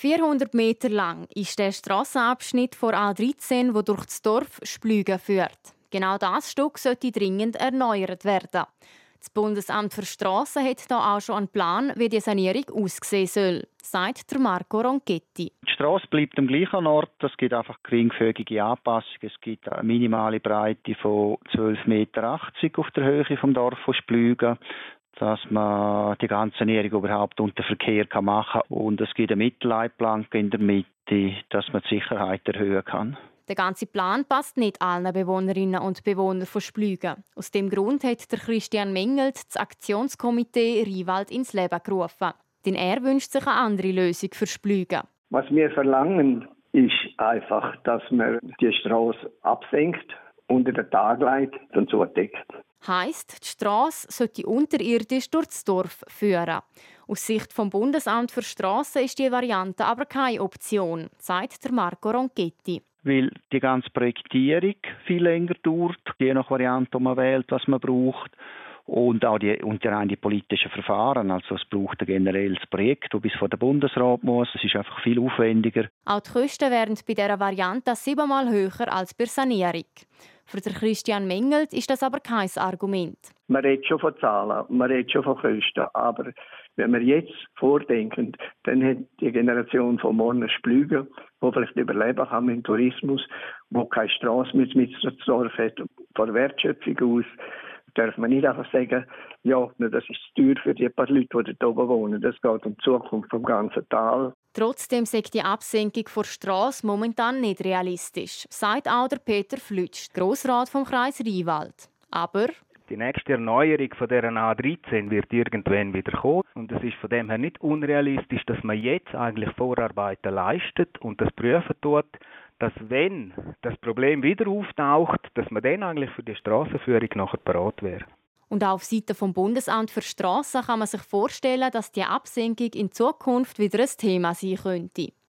400 Meter lang ist der Strassenabschnitt vor A13, der durch das Dorf Splügen führt. Genau das Stück sollte dringend erneuert werden. Das Bundesamt für Strassen hat da auch schon einen Plan, wie die Sanierung aussehen soll, sagt Marco Ronchetti. Die Strasse bleibt am gleichen Ort. Es gibt einfach geringfügige Anpassungen. Es gibt eine minimale Breite von 12,80 Meter auf der Höhe vom Dorf von Splügen, dass man die ganze Sanierung überhaupt unter Verkehr machen kann. Und es gibt eine Mittelleitplanke in der Mitte, dass man die Sicherheit erhöhen kann. Der ganze Plan passt nicht allen Bewohnerinnen und Bewohnern von Splügen. Aus dem Grund hat der Christian Mengelt das Aktionskomitee Riewald ins Leben gerufen. Denn er wünscht sich eine andere Lösung für Splügen. Was wir verlangen, ist einfach, dass man die Strasse absenkt, unter den Tag legt und zudeckt. Heisst, die Strasse sollte unterirdisch durch das Dorf führen. Aus Sicht vom Bundesamt für Strassen ist diese Variante aber keine Option, sagt Marco Ronchetti. Weil die ganze Projektierung viel länger dauert, je nach Variante, die man wählt, was man braucht. Und auch die politischen Verfahren. Also es braucht ein generelles Projekt, das bis vor den Bundesrat muss. Es ist einfach viel aufwendiger. Auch die Kosten wären bei dieser Variante 7-mal höher als bei der Sanierung. Für den Christian Mengelt ist das aber kein Argument. Man redet schon von Zahlen, man redet schon von Kosten. Aber wenn wir jetzt vordenken, dann hat die Generation von morgen Splügen, die vielleicht überleben kann mit dem Tourismus, die keine Strasse mit dem Dorf hat, von Wertschöpfung aus, darf man nicht einfach sagen, ja, das ist zu teuer für die paar Leute, die dort oben wohnen. Das geht um die Zukunft vom ganzen Tal. Trotzdem sagt die Absenkung der Strasse momentan nicht realistisch, sagt auch der Peter Flütsch, Grossrat vom Kreis Riewald. Aber die nächste Erneuerung von dieser A13 wird irgendwann wieder kommen. Und es ist von dem her nicht unrealistisch, dass man jetzt eigentlich Vorarbeiten leistet und das prüfen tut, dass wenn das Problem wieder auftaucht, dass man dann eigentlich für die Strassenführung nachher bereit wäre. Und auch auf Seite vom Bundesamt für Strassen kann man sich vorstellen, dass die Absenkung in Zukunft wieder ein Thema sein könnte.